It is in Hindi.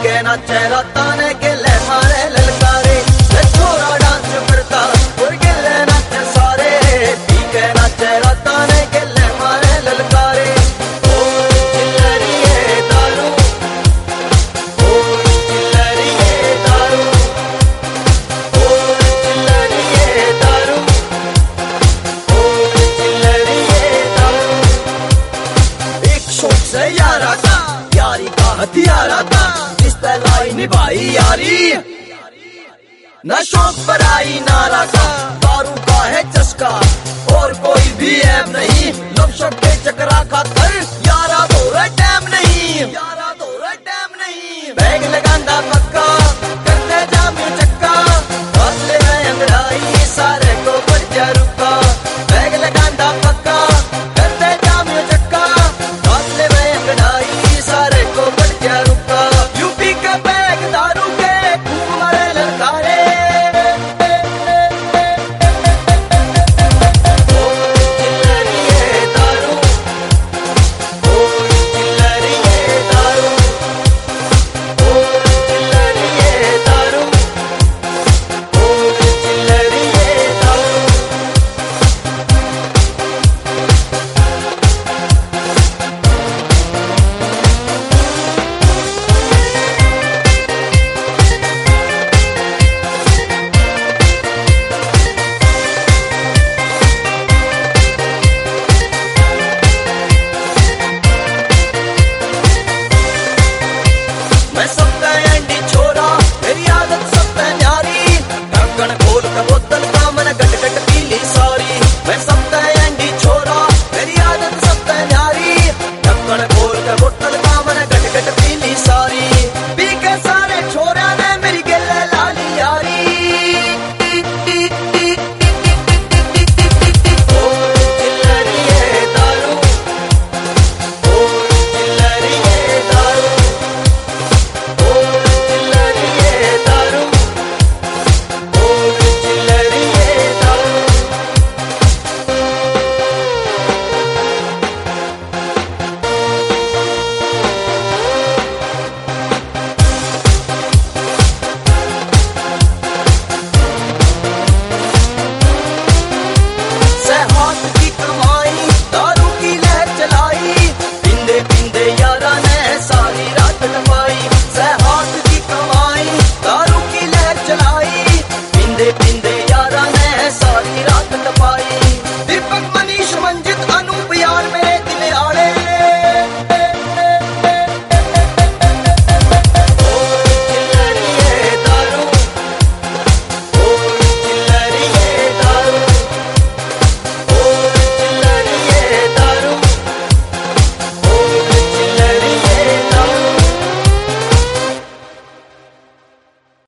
के नाचे राता ने गिले मारे ललकारे, छोरा डांस करता और गिले नाचे सारे, पी के नाचे राता ने गिले मारे ललकारे। ओ चिल्लरिए दारू, ओ चिल्लरिए दारू, ओ चिल्लरिए दारू, ओ चिल्लरिए दारू। एक शौक से यारा था, यारी का हथियारा था, इस तलाई निभाई यारी, न शौक पर आई नारा का, दारू का है चस्का और कोई भी ऐब नहीं, लव शब्द के चकरा खाता